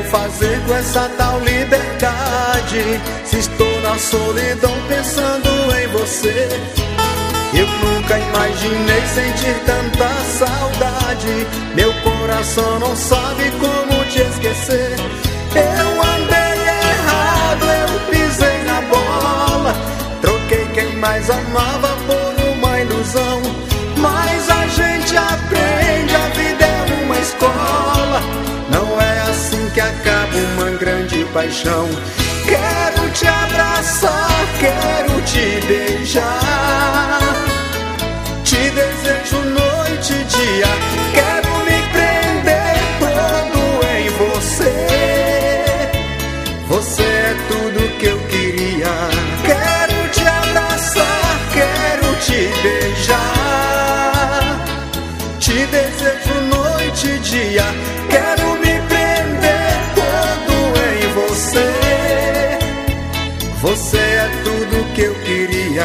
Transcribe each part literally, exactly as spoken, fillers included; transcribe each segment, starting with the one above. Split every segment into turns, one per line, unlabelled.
fazer com essa tal liberdade? Se estou na solidão pensando em você. Eu nunca imaginei sentir tanta saudade. Meu coração não sabe como te esquecer. Eu andei errado, eu pisei na bola. Troquei quem mais amava por uma ilusão. Mas a gente aprende, a vida é uma escola. Não é assim que acaba uma grande paixão. Quero te abraçar, quero te beijar. Te desejo noite e dia. Quero me prender todo em você. Você é tudo que eu queria. Quero te abraçar, quero te beijar. Te desejo noite e dia. Quero me prender todo em você. Você é tudo que eu queria.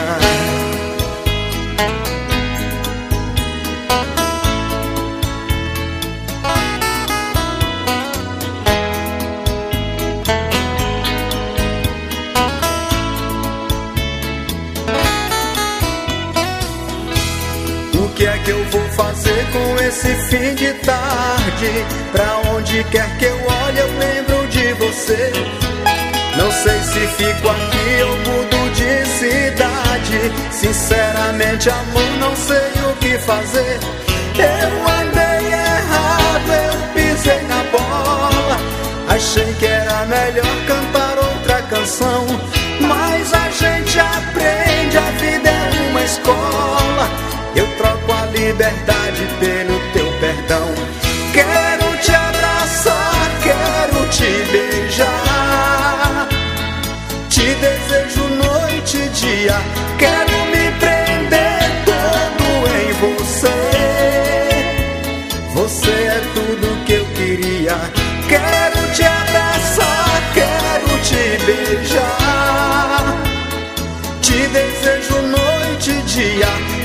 O que é que eu vou fazer com esse fim de tarde? Pra onde quer que eu olhe eu lembro de você. Não sei se fico aqui ou mudo de cidade. Sinceramente, amor, não sei o que fazer. Eu andei errado, eu pisei na bola. Achei que era melhor cantar outra canção. Mas a gente aprende, a vida é uma escola. Eu troco a liberdade pelo teu perdão. Quero te abraçar, quero te beijar. Te desejo noite e dia. Quero me prender todo em você. Você é tudo que eu queria. Quero te abraçar, quero te beijar. Te desejo noite e dia.